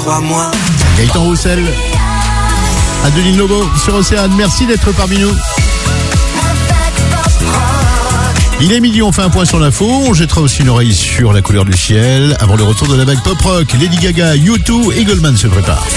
crois-moi. Gaëtan Roussel, Adeline Lobo sur Océane, merci d'être parmi nous. Il est midi, on fait un point sur l'info, on jettera aussi une oreille sur la couleur du ciel. Avant le retour de la vague pop rock, Lady Gaga, U2 et Goldman se préparent.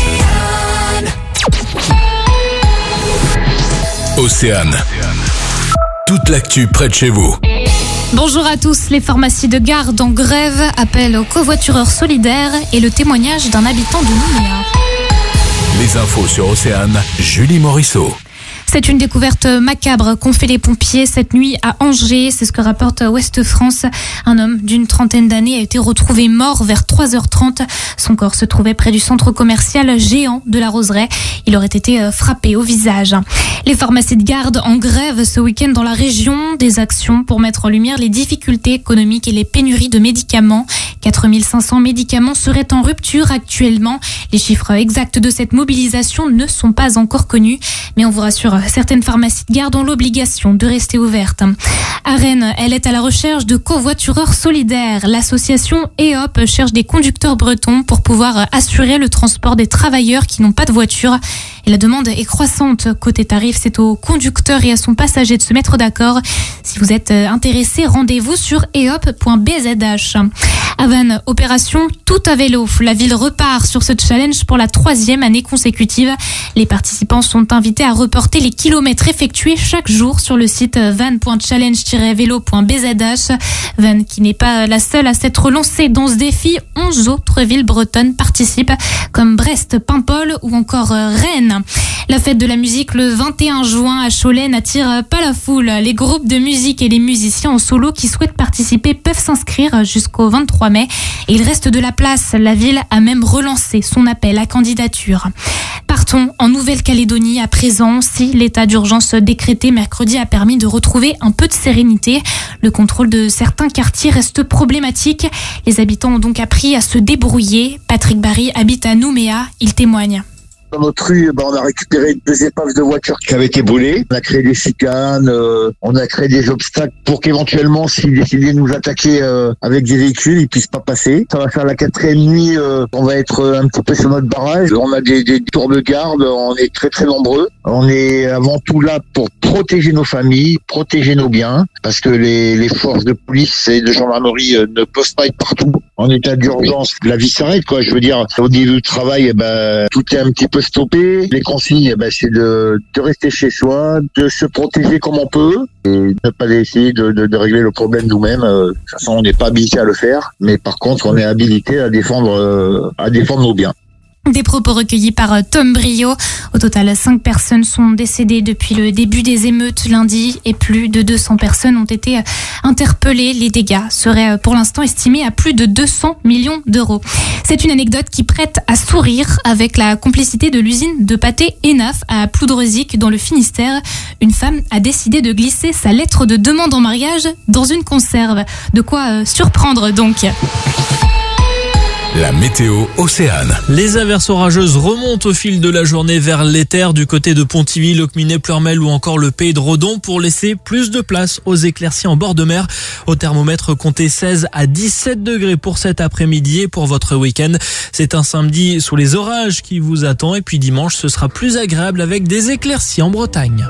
Océane. Toute l'actu près de chez vous. Bonjour à tous, les pharmacies de garde en grève appellent aux covoitureurs solidaires et le témoignage d'un habitant de Nouméa. Les infos sur Océane, Julie Morisseau. C'est une découverte macabre qu'ont fait les pompiers cette nuit à Angers. C'est ce que rapporte Ouest France. Un homme d'une trentaine d'années a été retrouvé mort vers 3h30. Son corps se trouvait près du centre commercial géant de la Roseraie. Il aurait été frappé au visage. Les pharmacies de garde en grève ce week-end dans la région. Des actions pour mettre en lumière les difficultés économiques et les pénuries de médicaments. 4500 médicaments seraient en rupture actuellement. Les chiffres exacts de cette mobilisation ne sont pas encore connus. Mais on vous rassure, certaines pharmacies de garde ont l'obligation de rester ouvertes. À Rennes, elle est à la recherche de covoitureurs solidaires. L'association EOP cherche des conducteurs bretons pour pouvoir assurer le transport des travailleurs qui n'ont pas de voiture. Et la demande est croissante. Côté tarif, c'est au conducteur et à son passager de se mettre d'accord. Si vous êtes intéressé, rendez-vous sur eop.bzh. À Vannes, opération tout à vélo. La ville repart sur ce challenge pour la 3e année consécutive. Les participants sont invités à reporter les kilomètres effectués chaque jour sur le site van.challenge-vélo.bzh. Vannes, qui n'est pas la seule à s'être lancée dans ce défi, 11 autres villes bretonnes participent, comme Brest, Paimpol ou encore Rennes. La fête de la musique le 21 juin à Cholet n'attire pas la foule. Les groupes de musique et les musiciens en solo qui souhaitent participer peuvent s'inscrire jusqu'au 23 mai. Et il reste de la place. La ville a même relancé son appel à candidature. Partons en Nouvelle-Calédonie à présent. Si l'état d'urgence décrété mercredi a permis de retrouver un peu de sérénité, le contrôle de certains quartiers reste problématique. Les habitants ont donc appris à se débrouiller. Patrick Barry habite à Nouméa. Il témoigne. Dans notre rue, on a récupéré 2 épaves de voitures qui avaient été brûlées. On a créé des chicanes, on a créé des obstacles pour qu'éventuellement, s'ils décidaient de nous attaquer avec des véhicules, ils puissent pas passer. Ça va faire la 4e nuit, on va être un petit peu sur notre barrage. On a des tours de garde, on est très très nombreux. On est avant tout là pour protéger nos familles, protéger nos biens, parce que les forces de police et de gendarmerie ne peuvent pas être partout. En état d'urgence, la vie s'arrête, quoi. Je veux dire, au niveau du travail, tout est un petit peu stoppé. Les consignes, c'est de rester chez soi, de se protéger comme on peut et ne pas essayer de régler le problème nous-mêmes. De toute façon, on n'est pas habilité à le faire, mais par contre, on est habilité à défendre nos biens. Des propos recueillis par Tom Brio. Au total, 5 personnes sont décédées depuis le début des émeutes lundi et plus de 200 personnes ont été interpellées. Les dégâts seraient pour l'instant estimés à plus de 200 millions d'euros. C'est une anecdote qui prête à sourire avec la complicité de l'usine de pâté Enaf à Ploudrezic dans le Finistère. Une femme a décidé de glisser sa lettre de demande en mariage dans une conserve. De quoi surprendre donc. La météo Océane. Les averses orageuses remontent au fil de la journée vers l'éther du côté de Pontivy, Locminé, Pleurmel ou encore le Pays de Redon pour laisser plus de place aux éclaircies en bord de mer. Au thermomètre, comptez 16 à 17 degrés pour cet après-midi et pour votre week-end. C'est un samedi sous les orages qui vous attend et puis dimanche, ce sera plus agréable avec des éclaircies en Bretagne.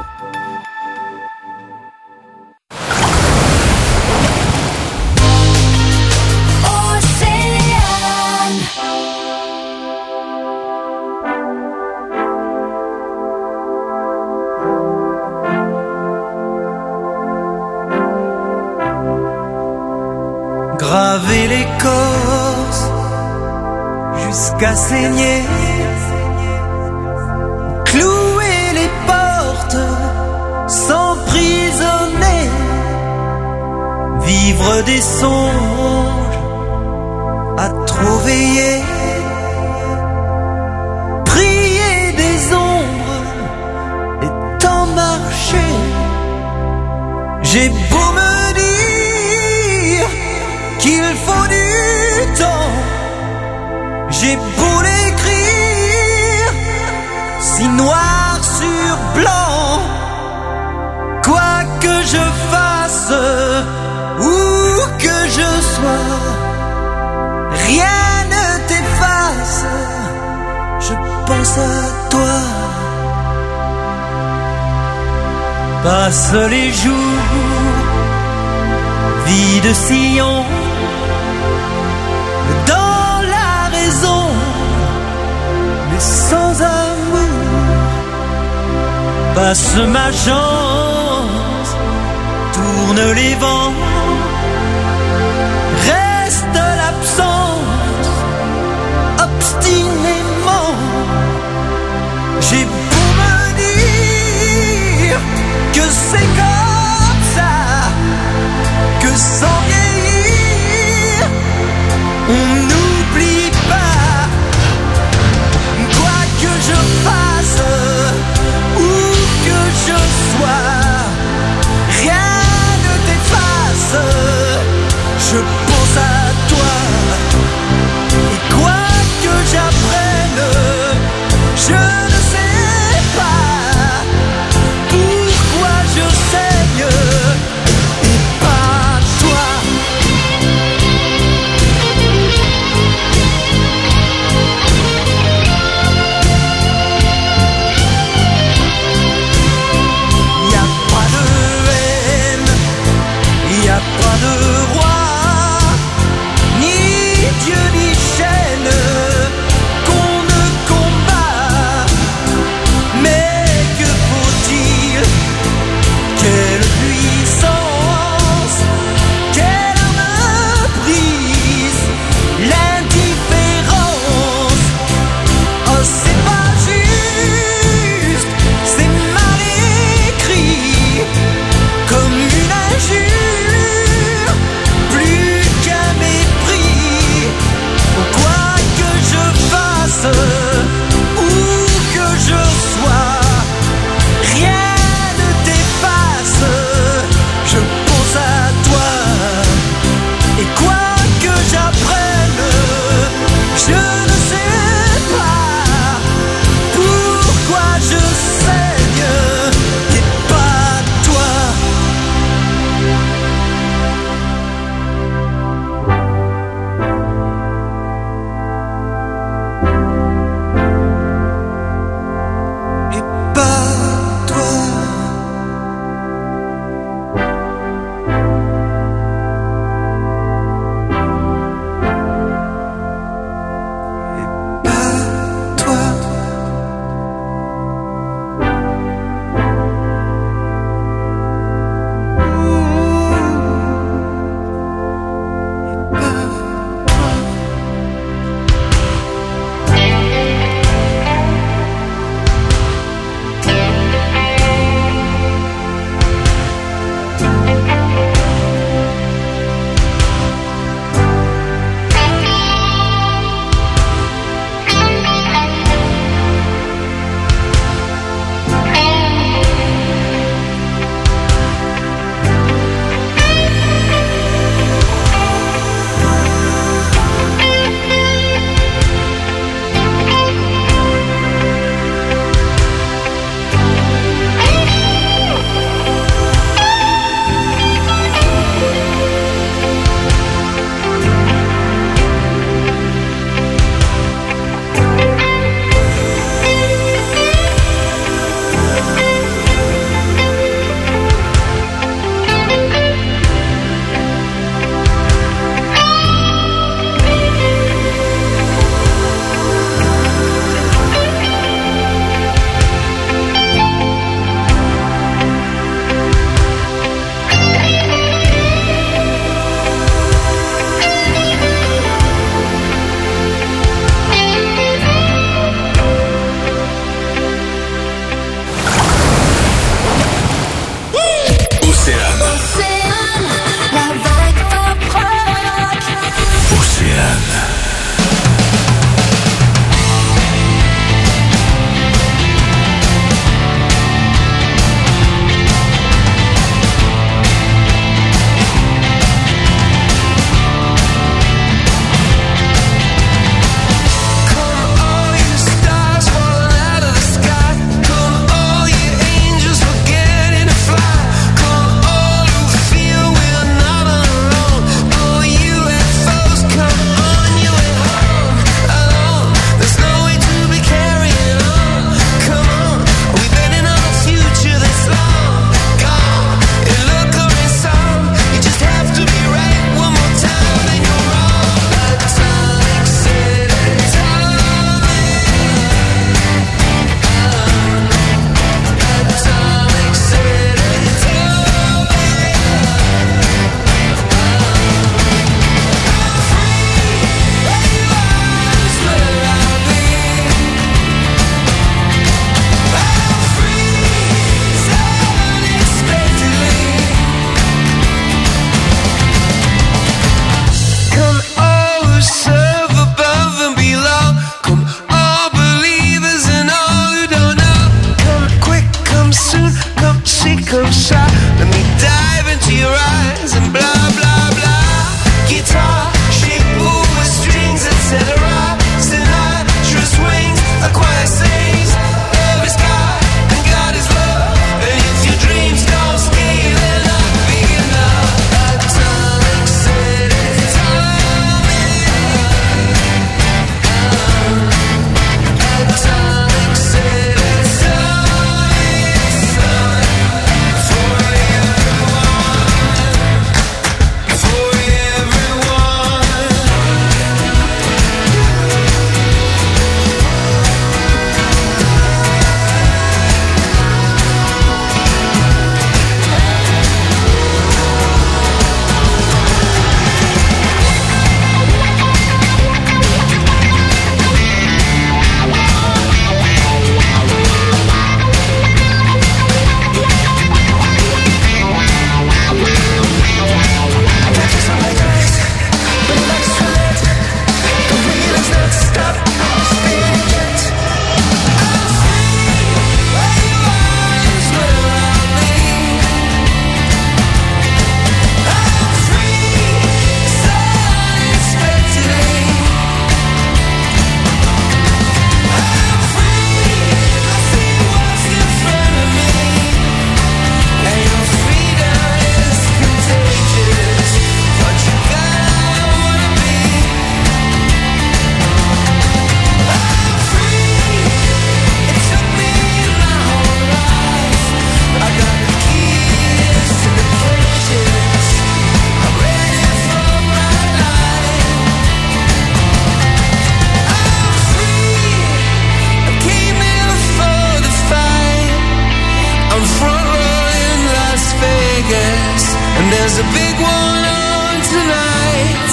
Graver l'écorce jusqu'à saigner, clouer les portes, s'emprisonner, vivre des songes à trop veiller, prier des ombres et tant marcher. J'ai beau me dire qu'il faut du temps, j'ai beau l'écrire si noir sur blanc, quoi que je fasse, où que je sois, rien ne t'efface passent les jours, vie de sillon, dans la raison, mais sans amour, passe ma chance, tourne les vents, reste l'absence, obstinément, j'ai beau me dire que c'est comme ça, que sans vieillir, on n'oublie pas, quoi que je fasse, où que je sois, rien ne t'efface, There's a big one on tonight.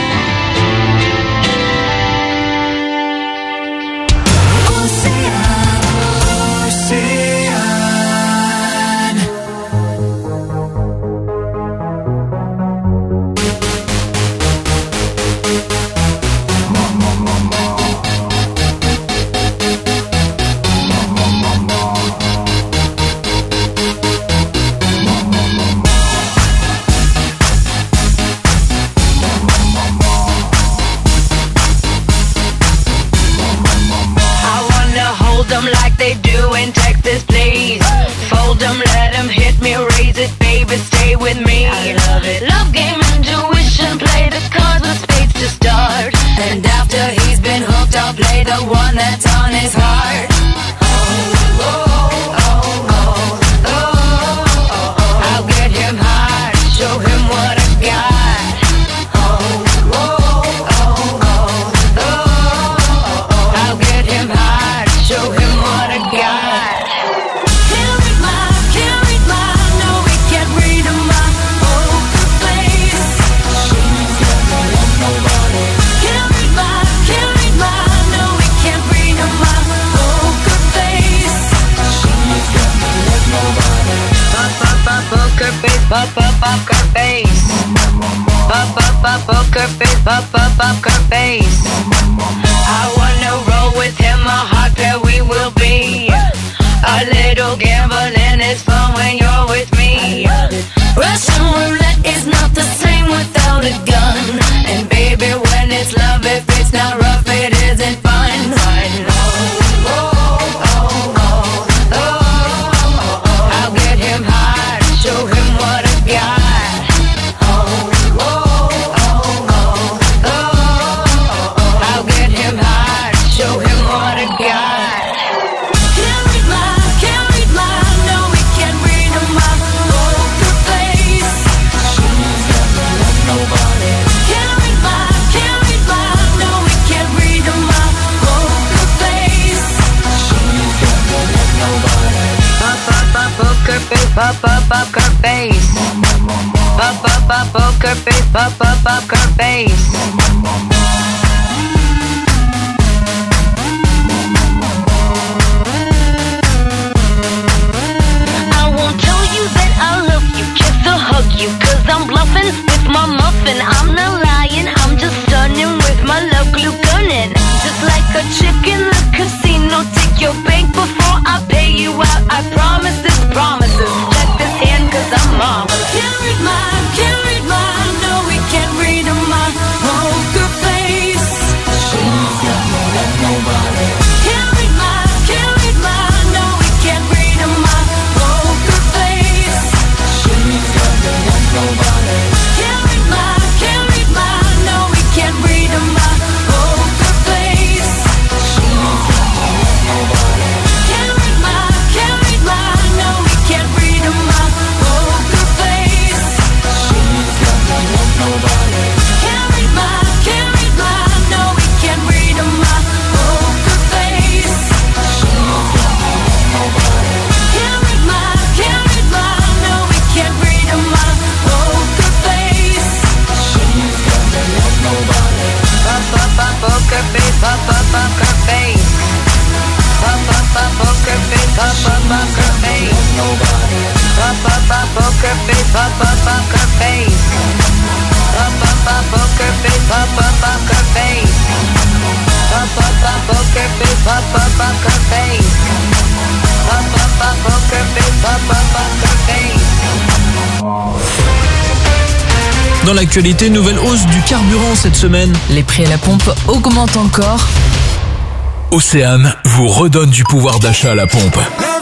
Like they do in Texas, please. Fold them, let them hit me, raise it, baby, stay with me. I love it. Love game, intuition, play the cards with spades to start. And after he's been hooked, I'll play the one that's on his heart. I'll get him hard, show him what I got. I'll get him hard, show him what I got. Can't read my, no, we can't read my poker face. She's got me like nobody. Can't read my, no, we can't read my poker face. She's got me like nobody. Poker face, poker face. Poker face, poker face. I wanna roll with him, a hot pair we will be. A little gambling is fun when you're with me. Russian roulette is not the same without a gun. And baby, when it's love, if it's not rough, it isn't fun. I'll get him hard, show him what I got. I'll get him hard, show him what I got. Can't read my, no, we can't read my poker face. She's got me like nobody. Can't read my, no, we can't read my poker face. She's got me like nobody. Poker face, poker face. Poker face, poker face. I won't tell you that I love you, kiss or hug you, 'cause I'm bluffing with my muffin. I'm not lying, I'm just stunning with my love glue gunning. Just like a chick in the casino, take your bank before I pay you out. I promise this promises. Check this hand 'cause I'm marvelous. Can't read my, no, we can't read my poker face. She's got me like nobody. Can't read my, no, we can't read my poker face. She's got me like nobody. Can't read my, no, we can't read my poker face. She's got me like nobody. Can't read my, no, we can't read my poker face. She's got me like nobody. Can't read my, no, we can't read my poker face. She's got me like nobody. Can't read my, no, we can't read my poker face. She's got me like nobody. Poker face, poker face. Poker face, poker face. Nobody. Poker face, poker face. Poker face, poker face. Poker face, poker face. Poker face, poker face. Dans l'actualité, nouvelle hausse du carburant cette semaine. Les prix à la pompe augmentent encore. Océane vous redonne du pouvoir d'achat à la pompe.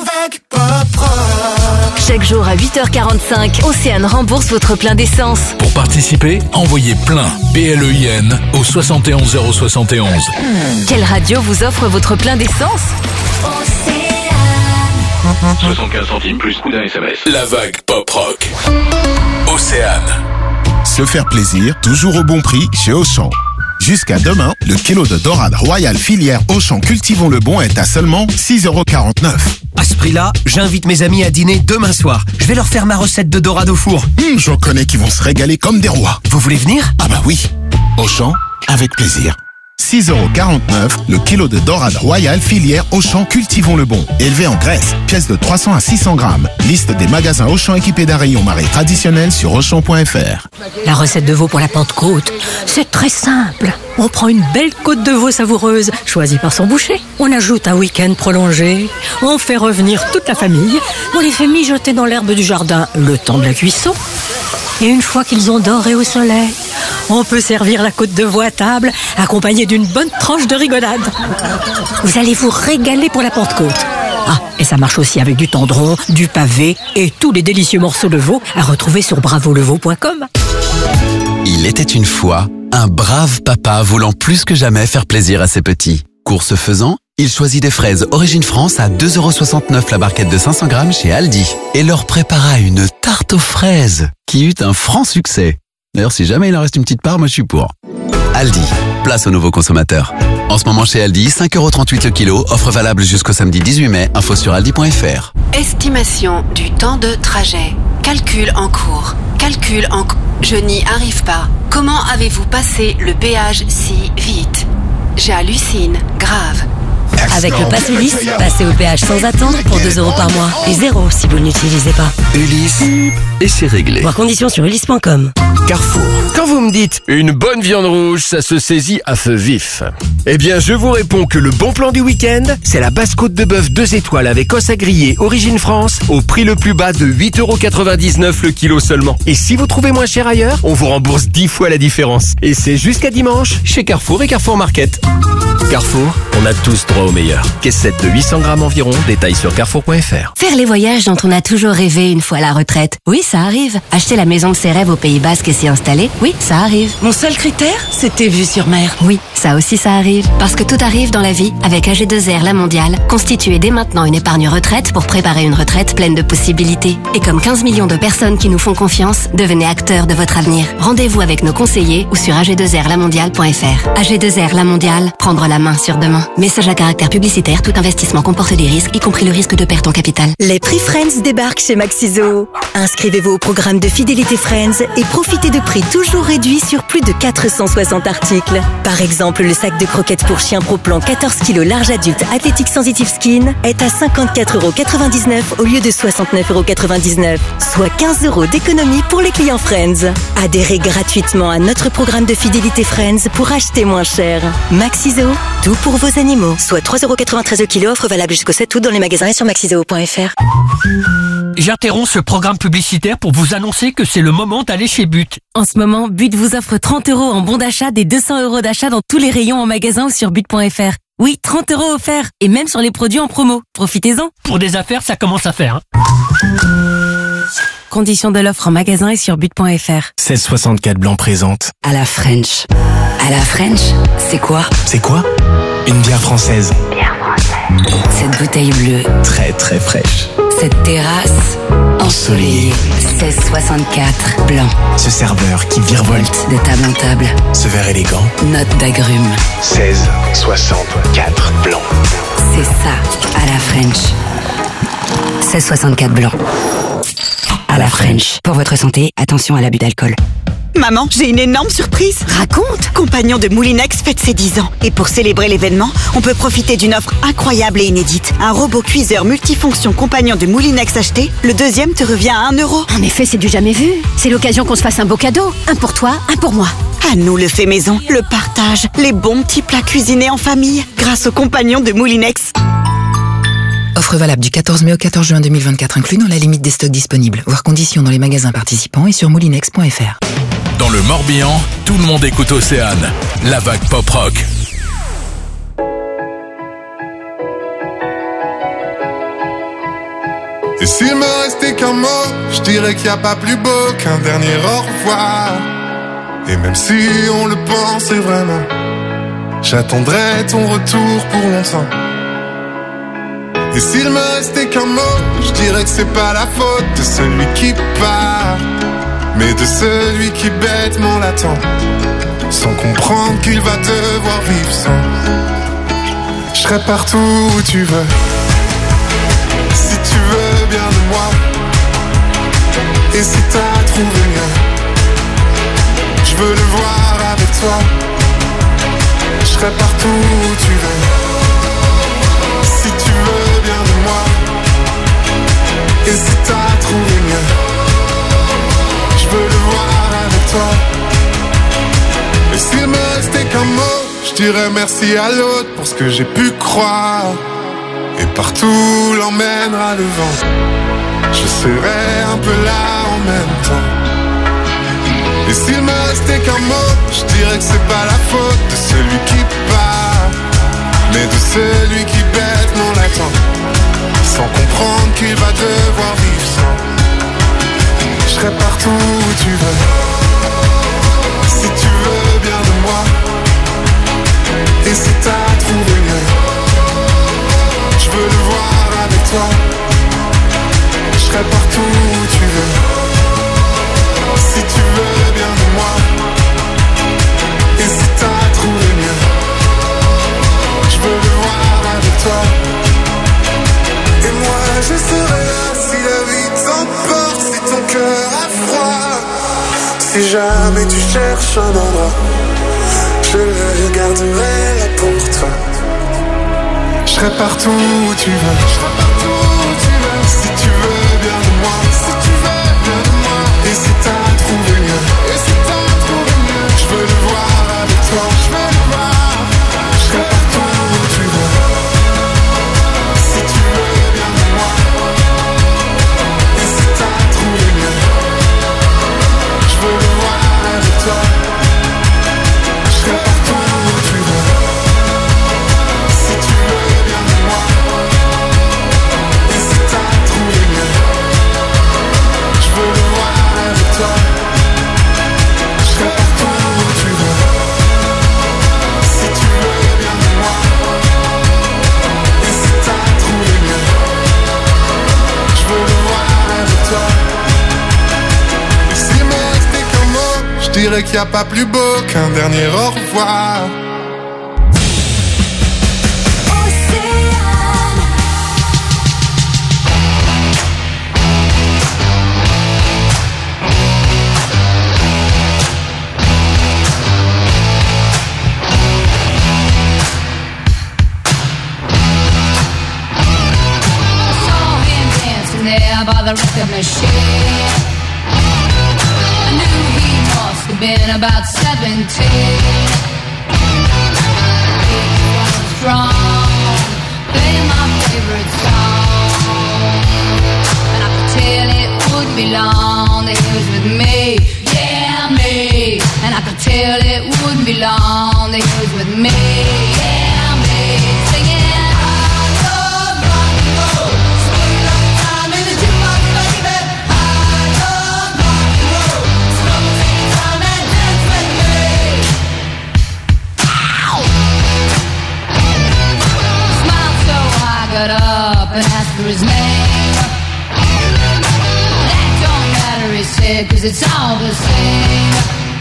Chaque jour à 8h45, Océane rembourse votre plein d'essence. Pour participer, envoyez plein, PLEIN, au 71 071. Quelle radio vous offre votre plein d'essence? 75 centimes plus coût d'un SMS. La vague pop rock. Océane. Se faire plaisir, toujours au bon prix chez Auchan. Jusqu'à demain, le kilo de dorade royale filière Auchan Cultivons le Bon est à seulement 6,49 €. prix-là, j'invite mes amis à dîner demain soir. Je vais leur faire ma recette de dorade au four. J'en connais qui vont se régaler comme des rois. Vous voulez venir? Ah bah oui. Auchan, avec plaisir. 6,49€ le kilo de dorade royale filière Auchan Cultivons le Bon. Élevé en Grèce, pièce de 300 à 600 grammes. Liste des magasins Auchan équipés d'un rayon marée traditionnel sur Auchan.fr. La recette de veau pour la Pentecôte, c'est très simple. On prend une belle côte de veau savoureuse, choisie par son boucher. On ajoute un week-end prolongé. On fait revenir toute la famille. On les fait mijoter dans l'herbe du jardin le temps de la cuisson. Et une fois qu'ils ont doré au soleil, on peut servir la côte de veau à table, accompagnée d'une bonne tranche de rigolade. Vous allez vous régaler pour la Pentecôte. Ah, et ça marche aussi avec du tendron, du pavé et tous les délicieux morceaux de veau à retrouver sur bravoleveau.com. Il était une fois un brave papa voulant plus que jamais faire plaisir à ses petits. Course faisant, il choisit des fraises Origine France à 2,69€ la barquette de 500 grammes chez Aldi et leur prépara une tarte aux fraises qui eut un franc succès. D'ailleurs, si jamais il en reste une petite part, moi je suis pour. Aldi, place aux nouveaux consommateurs. En ce moment chez Aldi, 5,38€ le kilo, offre valable jusqu'au samedi 18 mai, info sur aldi.fr. Estimation du temps de trajet. Calcul en cours. Je n'y arrive pas. Comment avez-vous passé le péage si vite? J'hallucine, grave. Avec le Pass Ulysse, passez au péage sans attendre pour 2€ par mois. Et 0 si vous ne l'utilisez pas. Ulysse, et c'est réglé. Voir conditions sur ulysse.com. Carrefour. Quand vous me dites une bonne viande rouge, ça se saisit à feu vif. Eh bien, je vous réponds que le bon plan du week-end, c'est la basse-côte de bœuf 2 étoiles avec os à griller Origine France au prix le plus bas de 8,99€ le kilo seulement. Et si vous trouvez moins cher ailleurs, on vous rembourse 10 fois la différence. Et c'est jusqu'à dimanche chez Carrefour et Carrefour Market. Carrefour, on a tous droit au meilleur. Caissette de 800 grammes environ, détails sur carrefour.fr. Faire les voyages dont on a toujours rêvé une fois à la retraite. Oui, ça arrive. Acheter la maison de ses rêves au Pays Basque et s'y installer. Oui, ça arrive. Mon seul critère, c'était vue sur mer. Oui, ça aussi ça arrive. Parce que tout arrive dans la vie avec AG2R La Mondiale. Constituez dès maintenant une épargne retraite pour préparer une retraite pleine de possibilités. Et comme 15 millions de personnes qui nous font confiance, devenez acteurs de votre avenir. Rendez-vous avec nos conseillers ou sur ag2rlamondiale.fr. AG2R La Mondiale, prendre la main sur demain. Message à caractère publicitaire, tout investissement comporte des risques, y compris le risque de perte en capital. Les prix Friends débarquent chez Maxiso. Inscrivez-vous au programme de fidélité Friends et profitez de prix toujours réduits sur plus de 460 articles. Par exemple, le sac de croquettes pour chien Pro Plan 14 kg large adulte Athletic Sensitive Skin est à 54,99€ au lieu de 69,99€, soit 15€ d'économie pour les clients Friends. Adhérez gratuitement à notre programme de fidélité Friends pour acheter moins cher. Maxiso, tout pour vos animaux. Soit 3,93€ le kilo, offre valable jusqu'au 7 août dans les magasins et sur maxiso.fr. J'interromps ce programme publicitaire pour vous annoncer que c'est le moment d'aller chez But. En ce moment, But vous offre 30€ en bon d'achat des 200€ d'achat dans tous les rayons en magasin ou sur but.fr. Oui, 30€ offerts et même sur les produits en promo. Profitez-en. Pour des affaires, ça commence à faire. Conditions de l'offre en magasin et sur but.fr. 1664 Blanc présente. À la French. À la French, c'est quoi? C'est quoi? Une bière française. Cette bouteille bleue. Très très fraîche. Cette terrasse ensoleillée. 1664 Blanc. Ce serveur qui virevolte de table en table. Ce verre élégant. Note d'agrumes. 1664 Blanc. C'est ça, à la French. 1664 Blanc. À la French. Pour votre santé, attention à l'abus d'alcool. Maman, j'ai une énorme surprise. Raconte. Compagnon de Moulinex fête ses 10 ans. Et pour célébrer l'événement, on peut profiter d'une offre incroyable et inédite. Un robot cuiseur multifonction Compagnon de Moulinex acheté, le deuxième te revient à 1€. En effet, c'est du jamais vu. C'est l'occasion qu'on se fasse un beau cadeau. Un pour toi, un pour moi. À nous le fait maison, le partage, les bons petits plats cuisinés en famille, grâce au Compagnon de Moulinex. Offre valable du 14 mai au 14 juin 2024, inclus dans la limite des stocks disponibles. Voir conditions dans les magasins participants et sur moulinex.fr. Dans le Morbihan, tout le monde écoute Océane, la vague pop rock. Et s'il me restait qu'un mot, je dirais qu'il n'y a pas plus beau qu'un dernier au revoir. Et même si on le pensait vraiment, j'attendrai ton retour pour longtemps. Et s'il me restait qu'un mot, je dirais que c'est pas la faute de celui qui part, mais de celui qui bêtement l'attend, sans comprendre qu'il va devoir vivre sans. Je serai partout où tu veux. Si Et si t'as trouvé mieux, je veux le voir avec toi. Je serai partout où tu veux, si tu veux bien de moi. Et si t'as trouvé mieux, je veux le voir avec toi. Et s'il me restait qu'un mot, je dirais merci à l'autre pour ce que j'ai pu croire. Et partout l'emmènera le vent, je serai un peu là en même temps. Et s'il me restait qu'un mot, je dirais que c'est pas la faute de celui qui part, mais de celui qui bêtement l'attend, sans comprendre qu'il va devoir vivre sans. Je serai partout où tu veux, si tu veux bien de moi. Et si t'as trouvé mieux, je veux le voir avec toi. Je serai partout où tu veux, si tu veux bien de moi. Et si t'as trouvé mieux, je veux le voir avec toi. Et moi je serai là si la vie t'emporte, si ton cœur a froid. Si jamais tu cherches un endroit, je le garderai là pour toi. Je serai partout où tu veux, je serai partout où tu veux, si tu veux bien de moi, si tu veux bien de moi. Et si t'as trouvé mieux, et si t'as trouvé mieux, je veux le voir avec toi, je veux le voir. Je serai partout où tu veux, si tu veux bien de moi. Et si t'as trouvé mieux, je veux le voir avec toi. Je serai partout où tu veux, si tu veux bien de moi. Et si t'as trouvé mieux, je veux le voir avec toi. Je serai partout où tu veux, si tu veux bien de moi. Et si t'as trouvé mieux, je veux le voir avec toi. Et s'il me restait qu'un mot, je dirais qu'il n'y a pas plus beau qu'un dernier au revoir. There by the record machine, I knew he must have been about 17. He was strong, playing my favorite song, and I could tell it wouldn't be long that he was with me, yeah me. And I could tell it wouldn't be long that he was with me, yeah me. Singing got up and asked for his name. That don't matter, he said, 'cause it's all the same.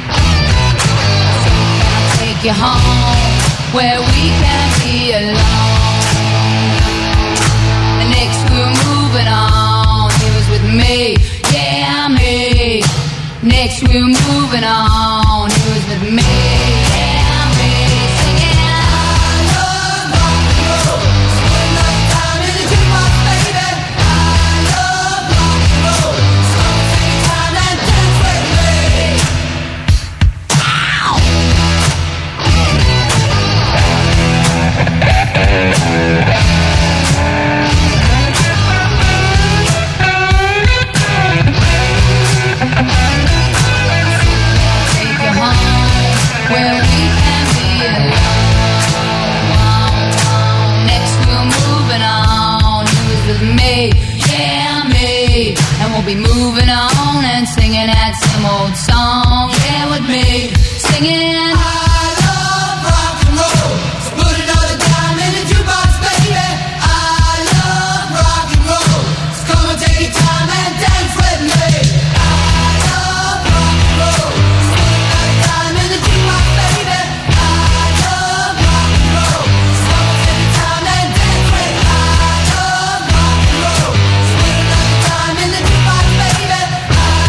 So can I take you home where we can be alone? And next we were moving on, he was with me, yeah me. Next we were moving on, he was with me, yeah me. Singing be moving on and singing that same old song, yeah, with me, singing. I love rock and roll, so put another dime in the jukebox, baby. I love rock and roll, so come and take your time and dance with me. I love rock and roll, so put another dime in the jukebox, baby. I love rock and roll, so come and take your time and dance with me. I love rock and roll, so put another dime in the jukebox, baby. I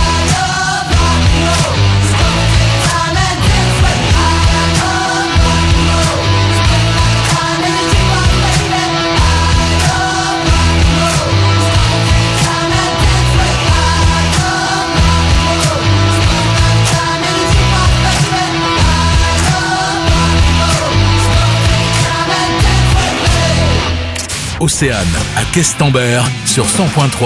Océane à Questembert sur 100.3.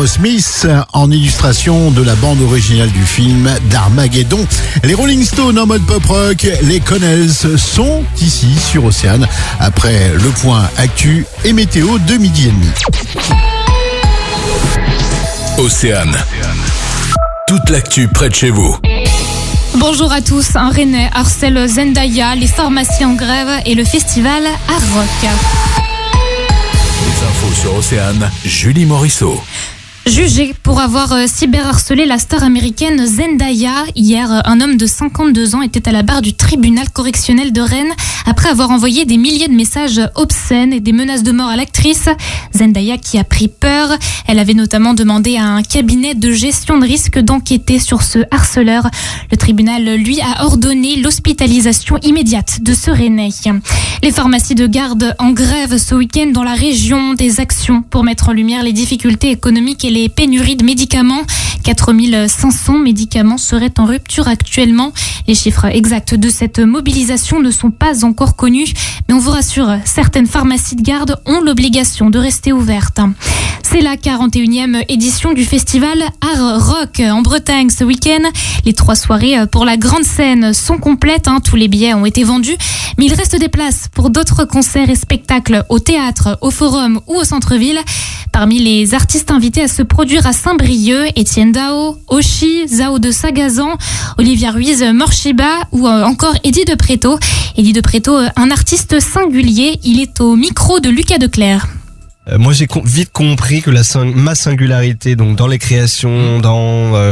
Aerosmith en illustration de la bande originale du film d'Armageddon. Les Rolling Stones en mode pop rock, les Connells sont ici sur Océane après le point actu et météo de midi et demi. Océane. Toute l'actu près de chez vous. Bonjour à tous, un Rennais harcèle Zendaya, les pharmacies en grève et le festival Art Rock. Les infos sur Océane, Julie Morisseau. Jugé pour avoir cyberharcelé la star américaine Zendaya, hier, un homme de 52 ans était à la barre du tribunal correctionnel de Rennes après avoir envoyé des milliers de messages obscènes et des menaces de mort à l'actrice. Zendaya qui a pris peur. Elle avait notamment demandé à un cabinet de gestion de risque d'enquêter sur ce harceleur. Le tribunal, lui, a ordonné l'hospitalisation immédiate de ce Rennais. Les pharmacies de garde en grève ce week-end dans la région, des actions pour mettre en lumière les difficultés économiques et les pénuries de médicaments. 4500 médicaments seraient en rupture actuellement. Les chiffres exacts de cette mobilisation ne sont pas encore connus, mais on vous rassure, certaines pharmacies de garde ont l'obligation de rester ouvertes. C'est la 41e édition du festival Art Rock en Bretagne ce week-end. Les 3 soirées pour la grande scène sont complètes, tous les billets ont été vendus, mais il reste des places pour d'autres concerts et spectacles au théâtre, au forum ou au centre-ville. Parmi les artistes invités à se produire à Saint-Brieuc, Étienne Dao, Oshi, Zao de Sagazan, Olivia Ruiz, Morshiba ou encore Eddie de Pretto. Eddie de Pretto, un artiste singulier, il est au micro de Lucas Declercq. Moi, j'ai vite compris que ma singularité, donc dans les créations, dans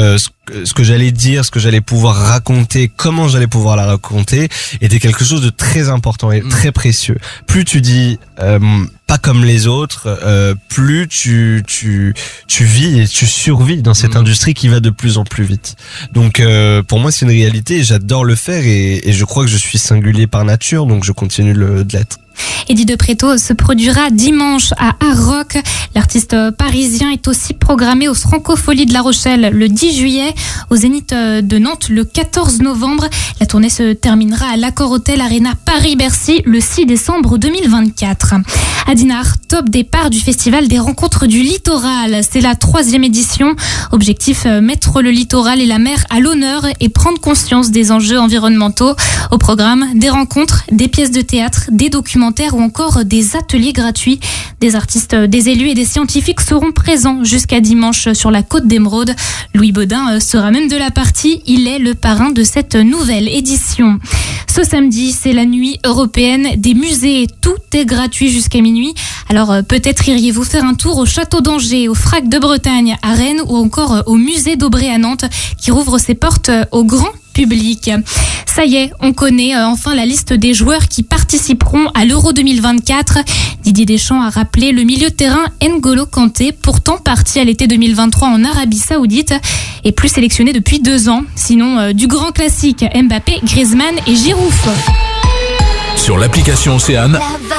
ce que j'allais dire, ce que j'allais pouvoir raconter, comment j'allais pouvoir la raconter, était quelque chose de très important et très précieux. Plus tu dis pas comme les autres, plus tu vis et tu survis dans cette industrie qui va de plus en plus vite. Donc pour moi, c'est une réalité. J'adore le faire et je crois que je suis singulier par nature, donc je continue de l'être. Eddie de Pretto se produira dimanche à Art Rock. L'artiste parisien est aussi programmé aux Francopholies de La Rochelle le 10 juillet, au Zénith de Nantes le 14 novembre. La tournée se terminera à l'Accor Hotel Arena Paris-Bercy le 6 décembre 2024. À Dinard, top départ du festival des rencontres du littoral. C'est la 3e édition. Objectif, mettre le littoral et la mer à l'honneur et prendre conscience des enjeux environnementaux. Au programme, des rencontres, des pièces de théâtre, des documentaires ou encore des ateliers gratuits. Des artistes, des élus et des scientifiques seront présents jusqu'à dimanche sur la Côte d'Émeraude. Louis Baudin sera même de la partie. Il est le parrain de cette nouvelle édition. Ce samedi, c'est la nuit européenne des musées. Tout est gratuit jusqu'à minuit. Alors peut-être iriez-vous faire un tour au Château d'Angers, au Frac de Bretagne à Rennes ou encore au musée d'Aubray à Nantes qui rouvre ses portes au grand public. Ça y est, on connaît enfin la liste des joueurs qui participeront à l'Euro 2024. Didier Deschamps a rappelé le milieu de terrain N'Golo Kanté, pourtant parti à l'été 2023 en Arabie Saoudite et plus sélectionné depuis 2 ans. Sinon, du grand classique, Mbappé, Griezmann et Giroud. Sur l'application Océane,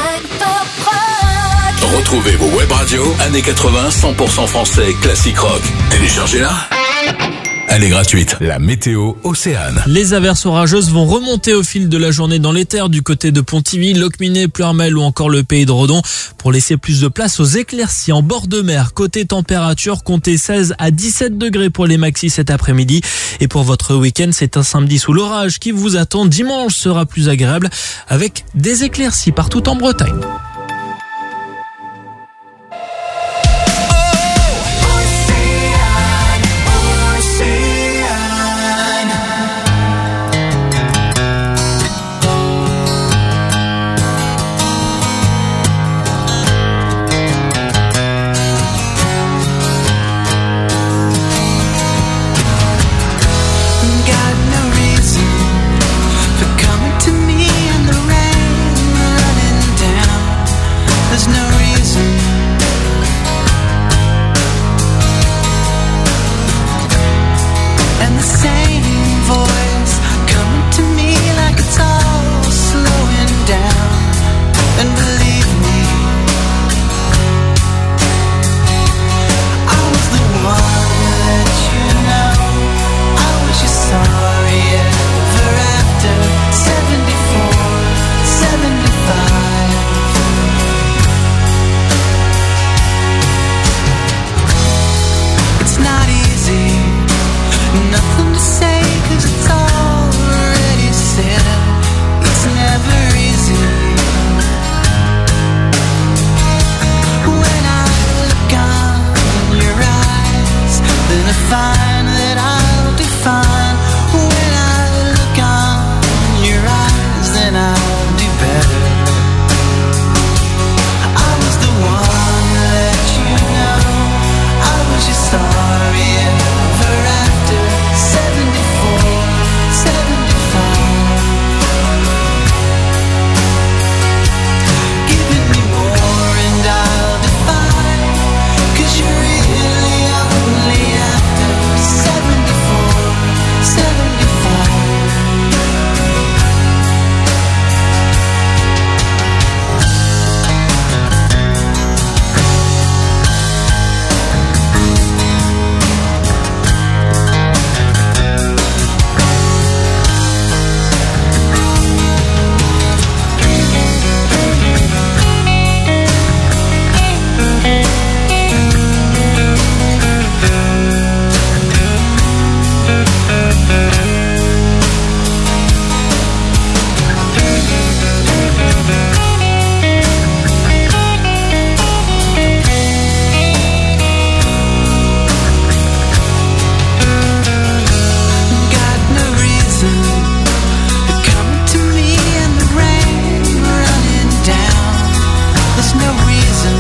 retrouvez vos web radios années 80, 100% français, classique rock. Téléchargez-la. Elle est gratuite. La météo Océane. Les averses orageuses vont remonter au fil de la journée dans les terres du côté de Pontivy, Locminé, Pleurmel ou encore le Pays de Redon pour laisser plus de place aux éclaircies en bord de mer. Côté température, comptez 16 à 17 degrés pour les maxis cet après-midi. Et pour votre week-end, c'est un samedi sous l'orage qui vous attend. Dimanche sera plus agréable avec des éclaircies partout en Bretagne. find that I'll define when I look on your eyes, then I'll do better. I was the one that you know, I was your story ever after 74, 75. Giving me more and I'll define, 'cause you're really only after 74, 75. Got no reason to come to me and the rain running down. There's no reason.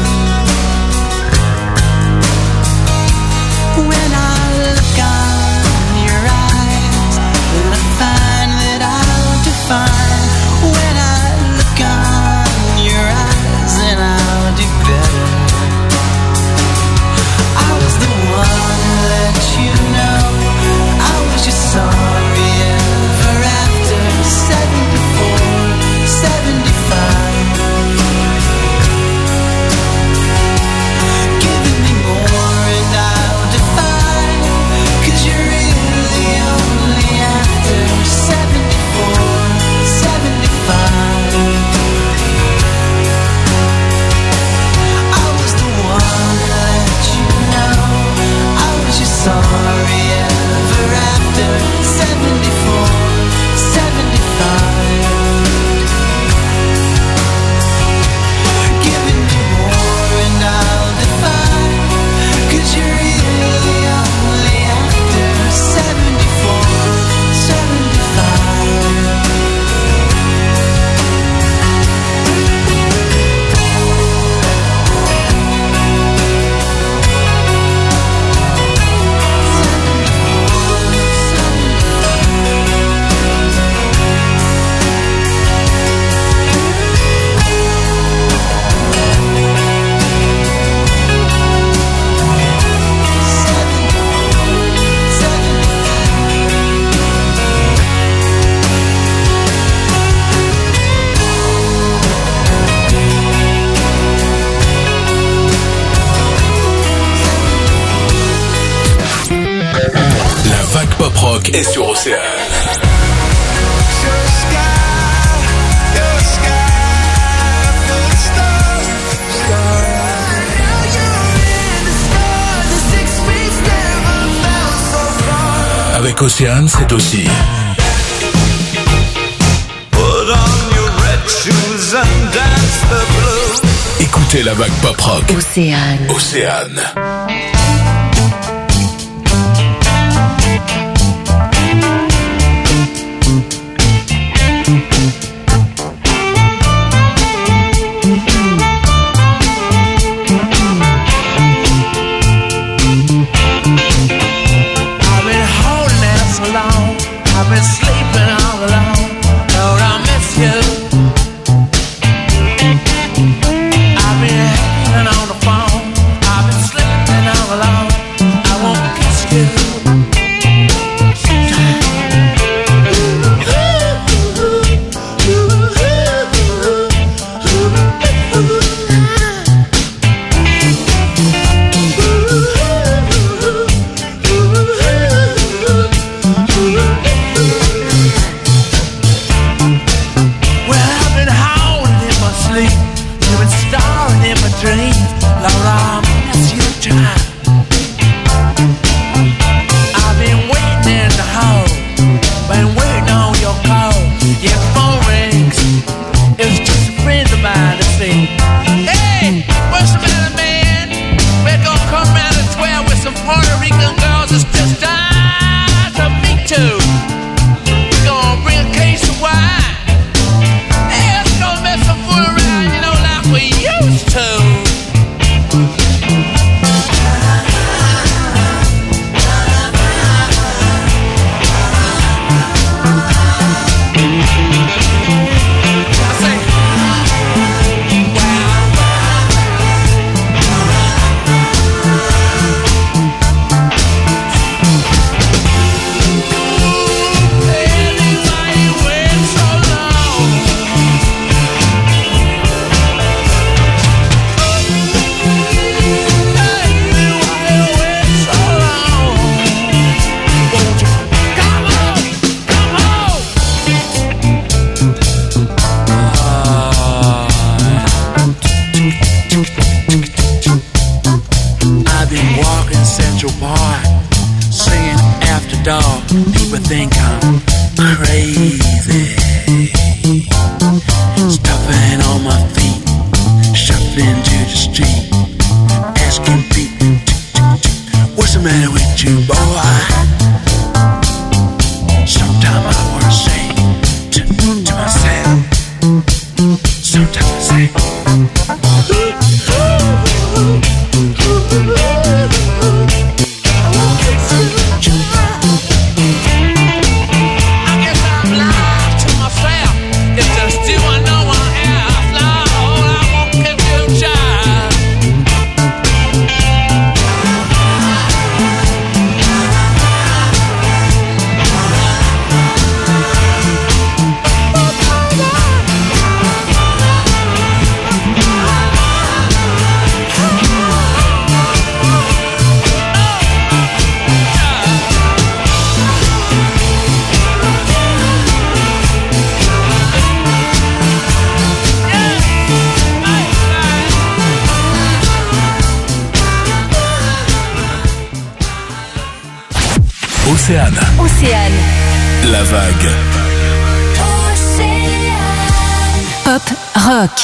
When I look on your eyes, then I find that I'll define. When I look on your eyes, then I'll do better. I was the one that you know, I was your sorry ever after 74, 75. Giving me more and I'll define, 'cause you're really only after 74, 75. I was the one that you know, I was your sorry ever after 74, 75. Giving me more and I'll define, 'cause you're really only after 74, 75. La vague pop rock est sur Océane. Avec Océane, c'est aussi écoutez la vague pop rock. Océane. Océane. I've been holding out so long, I've been sleeping all alone. Lord, I miss you. I've been hanging on the phone, I've been sleeping all alone. I won't kiss you. Lord, I miss your time. I've store, people think I'm crazy. Stuffing on my feet, shuffling to the street, asking people, what's the matter with you, boy? Sometimes I wanna say to myself, sometimes I say, Océane. Océane. La vague. Pop rock.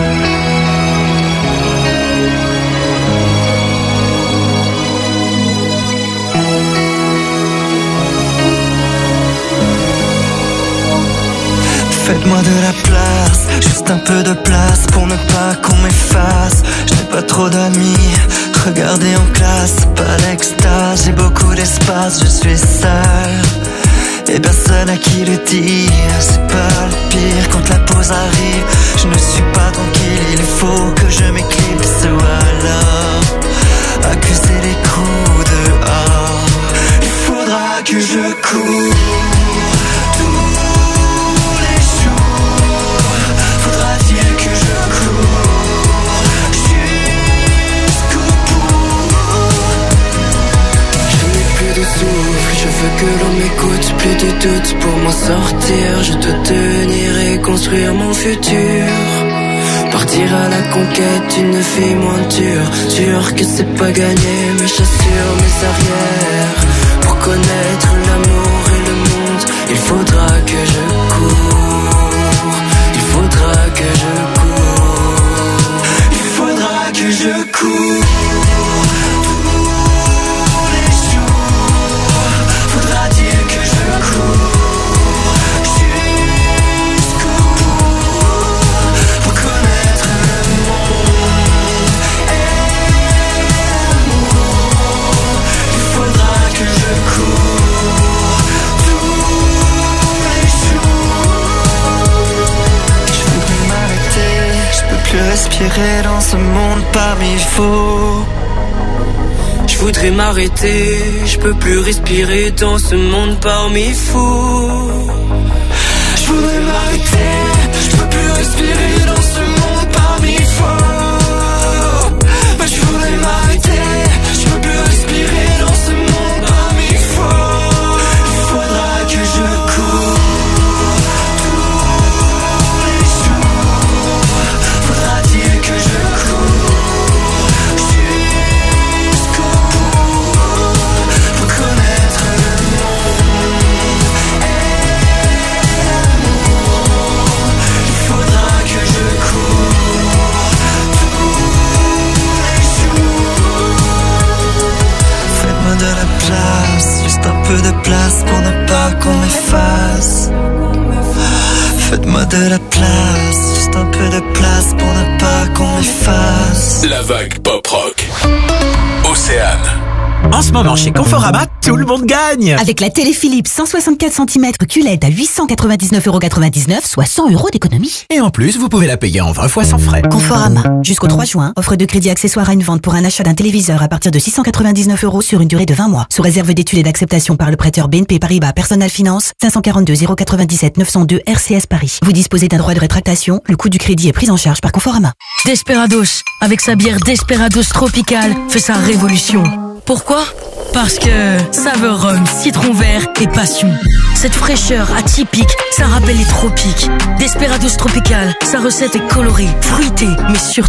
Faites-moi de la place, juste un peu de place pour ne pas qu'on m'efface. Je n'ai pas trop d'amis, regardez en classe, pas l'extase. J'ai beaucoup d'espace, je suis seul et personne à qui le dire. C'est pas le pire quand la pause arrive, je ne suis pas tranquille. Il faut que je m'éclipse ou alors accuser les coups dehors. Il faudra que je cours je veux que l'on m'écoute, plus de doute pour m'en sortir. Je dois tenir et construire mon futur. Partir à la conquête d'une vie moins dure. Sûr que c'est pas gagné, mais j'assure mes arrières. Pour connaître l'amour et le monde, il faudra que je cours. Il faudra que je cours. Il faudra que je cours. Respirer dans ce monde parmi faux. Je voudrais m'arrêter, je peux plus respirer dans ce monde parmi fous. Je voudrais m'arrêter, je peux plus respirer dans ce monde parmi faux. Mais je voudrais m'arrêter, je peux plus respirer dans ce monde parmi faux. Il faudra que je cours. De la place, juste un peu de place pour ne pas qu'on m'efface. Faites-moi de la place, juste un peu de place pour ne pas qu'on m'efface. La vague pop rock. Océane. En ce moment, chez Conforama, tout le monde gagne. Avec la télé Philips 164 cm QLED à 899,99 €, soit 100 € d'économie. Et en plus, vous pouvez la payer en 20 fois sans frais. Conforama. Jusqu'au 3 juin, offre de crédit accessoire à une vente pour un achat d'un téléviseur à partir de 699 € sur une durée de 20 mois. Sous réserve d'études et d'acceptation par le prêteur BNP Paribas Personal Finance, 542 097 902 RCS Paris. Vous disposez d'un droit de rétractation. Le coût du crédit est pris en charge par Conforama. Desperados, avec sa bière Desperados Tropical, fait sa révolution. Pourquoi ? Parce que saveur rhum, citron vert et passion. Cette fraîcheur atypique, ça rappelle les tropiques. Desperados Tropical, sa recette est colorée, fruitée, mais surtout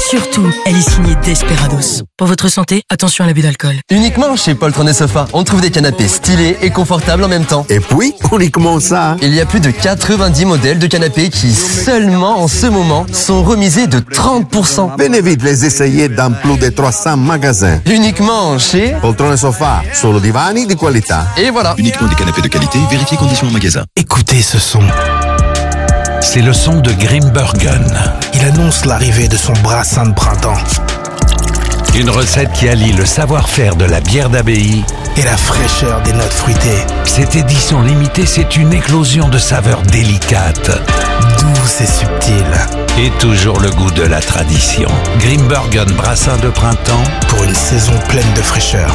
surtout, elle est signée Desperados. Pour votre santé, attention à l'abus d'alcool. Uniquement chez Poltron et Sofa, on trouve des canapés stylés et confortables en même temps. Et puis, uniquement ça. Il y a plus de 90 modèles de canapés qui, seulement en ce moment, sont remisés de 30%. Venez vite les essayer dans plus de 300 magasins. Uniquement chez Poltron et Sofa, solo divani di qualità. Et voilà. Uniquement des canapés de qualité, vérifiez conditions en magasin. Écoutez ce son. C'est le son de Grimbergen. Il annonce l'arrivée de son brassin de printemps. Une recette qui allie le savoir-faire de la bière d'abbaye et la fraîcheur des notes fruitées. Cette édition limitée, c'est une éclosion de saveurs délicates, douces et subtiles. Et toujours le goût de la tradition. Grimbergen brassin de printemps pour une saison pleine de fraîcheur.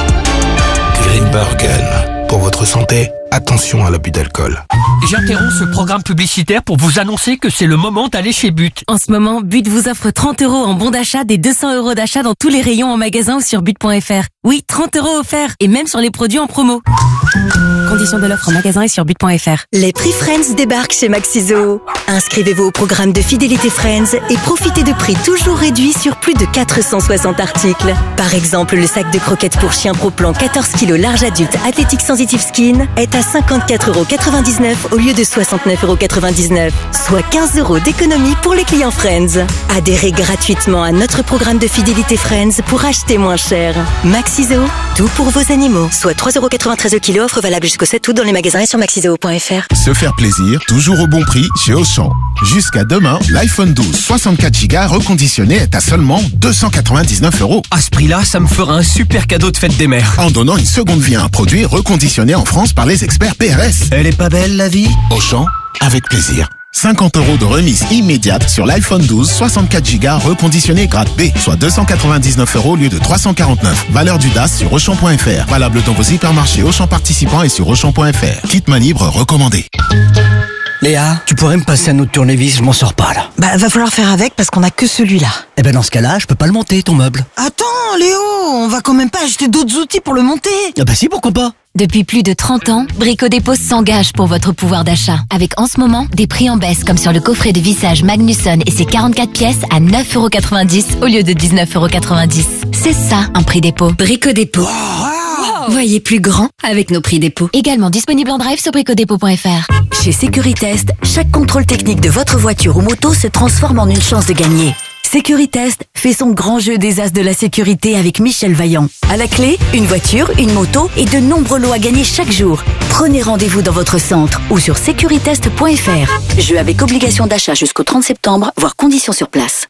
Grimbergen. Pour votre santé, attention à l'abus d'alcool. J'interromps ce programme publicitaire pour vous annoncer que c'est le moment d'aller chez But. En ce moment, But vous offre 30 € en bon d'achat des 200 € d'achat dans tous les rayons en magasin ou sur but.fr. Oui, 30 € offerts et même sur les produits en promo. Conditions de l'offre en magasin et sur but.fr. Les prix Friends débarquent chez Maxiso. Inscrivez-vous au programme de fidélité Friends et profitez de prix toujours réduits sur plus de 460 articles. Par exemple, le sac de croquettes pour chien Pro Plan 14 kg large adulte Athletic Sensitive Skin est à 54,99 € au lieu de 69,99 €, soit 15 € d'économie pour les clients Friends. Adhérez gratuitement à notre programme de fidélité Friends pour acheter moins cher. Maxiso, tout pour vos animaux. Soit 3,93 € le kilo, offre valable jusqu'au 7 août dans les magasins et sur maxiseo.fr. Se faire plaisir, toujours au bon prix chez Auchan. Jusqu'à demain, l'iPhone 12 64 Go reconditionné est à seulement 299 €. À ce prix-là, ça me fera un super cadeau de fête des mères. En donnant une seconde vie à un produit reconditionné en France par les experts PRS. Elle est pas belle, la vie? Auchan, avec plaisir. 50 € de remise immédiate sur l'iPhone 12 64 Go reconditionné grade B, soit 299 € au lieu de 349. Valeur du DAS sur Auchan.fr. Valable dans vos hypermarchés Auchan participants et sur Auchan.fr. Kit main libre recommandé. Léa, tu pourrais me passer un autre tournevis, je m'en sors pas là. Bah, va falloir faire avec parce qu'on a que celui-là. Eh ben dans ce cas-là, je peux pas le monter, ton meuble. Attends, Léo, on va quand même pas acheter d'autres outils pour le monter. Ah bah si, pourquoi pas? Depuis plus de 30 ans, Brico Dépôt s'engage pour votre pouvoir d'achat. Avec en ce moment, des prix en baisse comme sur le coffret de vissage Magnusson et ses 44 pièces à 9,90 € au lieu de 19,90 €. C'est ça, un prix dépôt. Brico Dépôt. Voyez plus grand avec nos prix dépôt. Également disponible en drive sur bricodépôt.fr. Chez Sécuritest, chaque contrôle technique de votre voiture ou moto se transforme en une chance de gagner. Sécuritest fait son grand jeu des as de la sécurité avec Michel Vaillant. À la clé, une voiture, une moto et de nombreux lots à gagner chaque jour. Prenez rendez-vous dans votre centre ou sur securitest.fr. Jeu avec obligation d'achat jusqu'au 30 septembre, voire conditions sur place.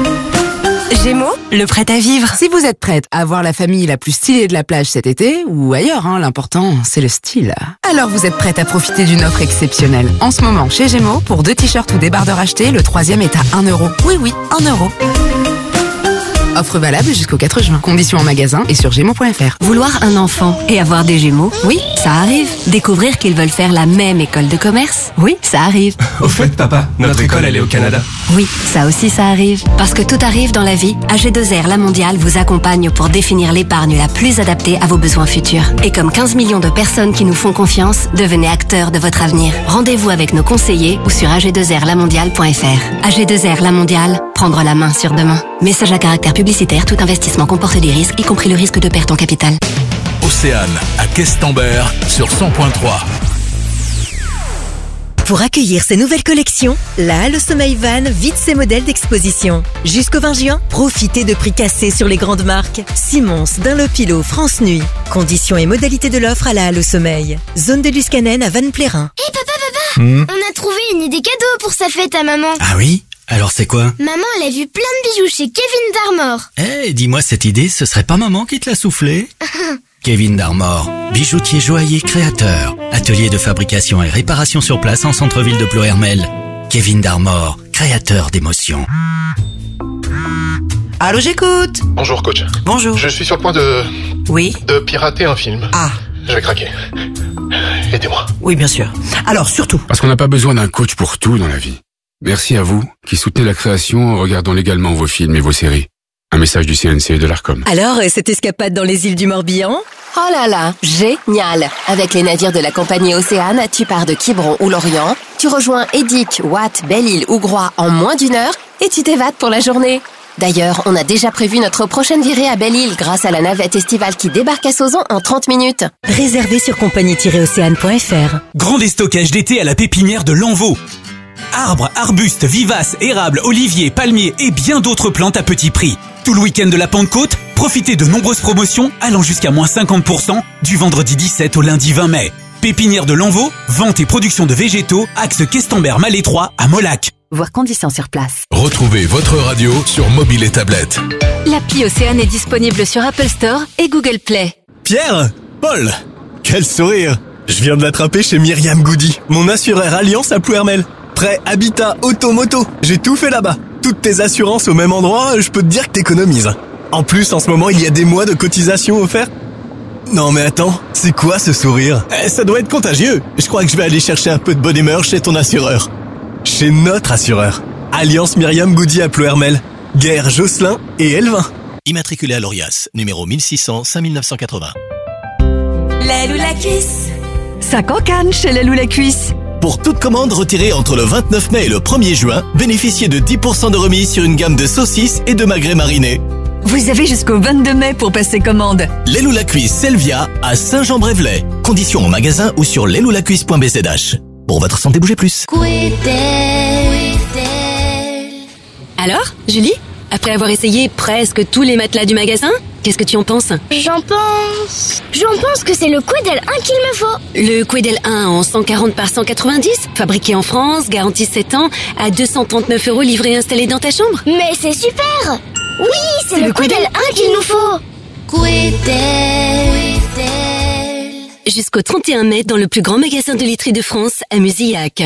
Gémeaux, le prêt à vivre. Si vous êtes prête à voir la famille la plus stylée de la plage cet été, ou ailleurs, l'important c'est le style. Alors vous êtes prête à profiter d'une offre exceptionnelle. En ce moment, chez Gémeaux, pour 2 t-shirts ou débardeurs achetés, le 3e est à 1 €. Oui, 1 €. Offre valable jusqu'au 4 juin. Conditions en magasin et sur Gémeaux.fr. Vouloir un enfant et avoir des jumeaux, oui, ça arrive. Découvrir qu'ils veulent faire la même école de commerce, oui, ça arrive. Au fait, papa, notre école, elle est au Canada. Oui, ça aussi, ça arrive. Parce que tout arrive dans la vie, AG2R La Mondiale vous accompagne pour définir l'épargne la plus adaptée à vos besoins futurs. Et comme 15 millions de personnes qui nous font confiance, devenez acteurs de votre avenir. Rendez-vous avec nos conseillers ou sur ag2rlamondiale.fr. AG2R La Mondiale, prendre la main sur demain. Message à caractère publicitaire, tout investissement comporte des risques, y compris le risque de perte en capital. Océane, à Questembert, sur 100.3. Pour accueillir ces nouvelles collections, la Halle au Sommeil Van vide ses modèles d'exposition. Jusqu'au 20 juin, profitez de prix cassés sur les grandes marques. Simons, Dunlopillo, France Nuit. Conditions et modalités de l'offre à la Halle au Sommeil. Zone de Luscanen à Vannes-Plérin. Hé papa, on a trouvé une idée cadeau pour sa fête à maman. Ah oui? Alors c'est quoi? Maman, elle a vu plein de bijoux chez Kevin Darmor. Eh, dis-moi cette idée, ce serait pas maman qui te l'a soufflé? Kevin Darmor, bijoutier joaillier créateur. Atelier de fabrication et réparation sur place en centre-ville de Ploërmel. Kevin Darmor, créateur d'émotions. Allô, j'écoute. Bonjour coach. Bonjour. Je suis sur le point de... Oui. De pirater un film. Ah. Je vais craquer. Aidez-moi. Oui, bien sûr. Alors, surtout. Parce qu'on n'a pas besoin d'un coach pour tout dans la vie. Merci à vous qui soutenez la création en regardant légalement vos films et vos séries. Un message du CNC et de l'ARCOM. Alors, cette escapade dans les îles du Morbihan? Oh là là, génial! Avec les navires de la compagnie Océane, tu pars de Quiberon ou Lorient, tu rejoins Édic, Watt, Belle-Île ou Groix en moins d'1 heure et tu t'évades pour la journée. D'ailleurs, on a déjà prévu notre prochaine virée à Belle-Île grâce à la navette estivale qui débarque à Sauzon en 30 minutes. Réservé sur compagnie-océane.fr. Grand déstockage d'été à la pépinière de Lanvaux. Arbres, arbustes, vivaces, érables, oliviers, palmiers et bien d'autres plantes à petit prix. Tout le week-end de la Pentecôte, profitez de nombreuses promotions allant jusqu'à moins 50% du vendredi 17 au lundi 20 mai. Pépinière de Lanvaux, vente et production de végétaux, axe Questembert-Malétroit à Molac. Voir conditions sur place. Retrouvez votre radio sur mobile et tablette. L'appli Océane est disponible sur Apple Store et Google Play. Pierre, Paul, quel sourire! Je viens de l'attraper chez Myriam Goody, mon assureur Alliance à Plouermel. Prêt, habitat, auto-moto, j'ai tout fait là-bas. Toutes tes assurances au même endroit, je peux te dire que t'économises. En plus, en ce moment, il y a des mois de cotisation offerts. Non mais attends, c'est quoi ce sourire? Ça doit être contagieux. Je crois que je vais aller chercher un peu de bonne humeur chez ton assureur. Chez notre assureur. Alliance Myriam Goody à Plouermel. Guerre Josselin et Elvin. Immatriculé à l'Orias, numéro 1600 5980. L'aile ou la cuisse. 5 en canne chez l'aile ou la cuisse. Pour toute commande retirée entre le 29 mai et le 1er juin, bénéficiez de 10% de remise sur une gamme de saucisses et de magrets marinés. Vous avez jusqu'au 22 mai pour passer commande. L'aile ou la cuisse Selvia à Saint-Jean-Brévelay. Conditions en magasin ou sur l'aileoulacuisse.bzh. Pour votre santé, bougez plus. Alors, Julie, après avoir essayé presque tous les matelas du magasin, qu'est-ce que tu en penses? J'en pense que c'est le Quedel 1 qu'il me faut. Le Quedel 1 en 140 par 190, fabriqué en France, garantie 7 ans, à 239 € livré et installé dans ta chambre. Mais c'est super! Oui, c'est le Quedel 1 qu'il nous faut. Jusqu'au 31 mai dans le plus grand magasin de literie de France à Musillac.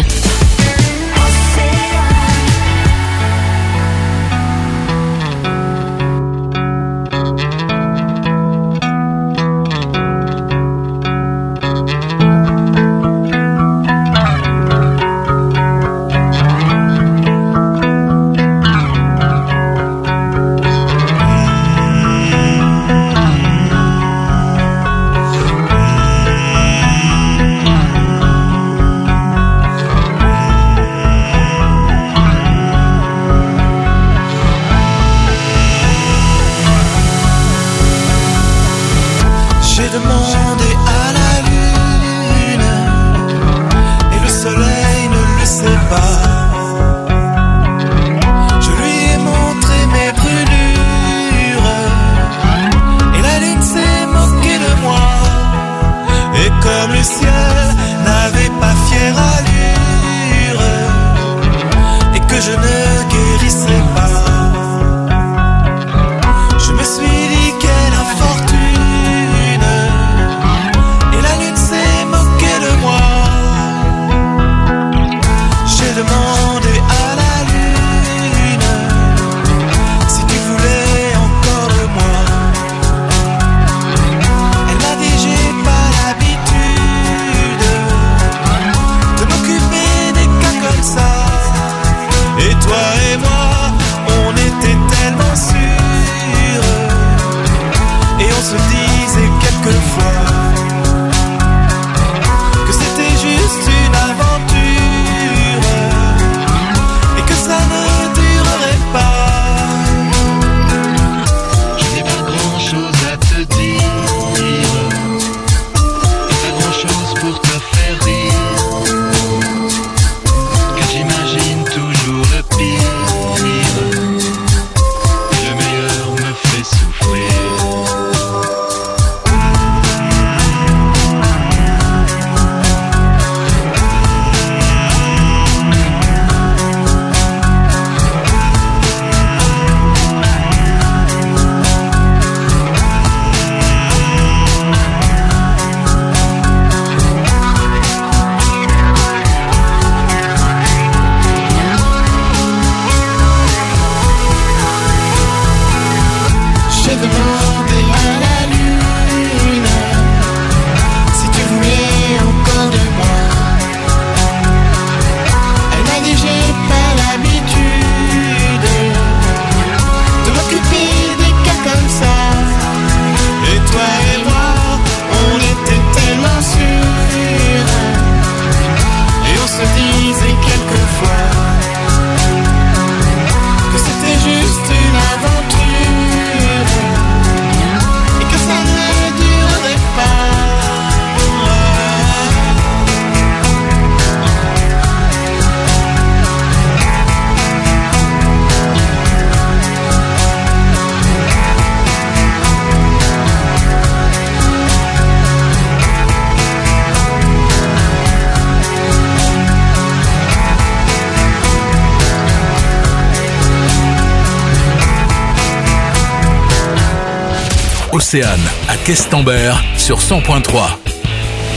Océane, à Questembert, sur 100.3.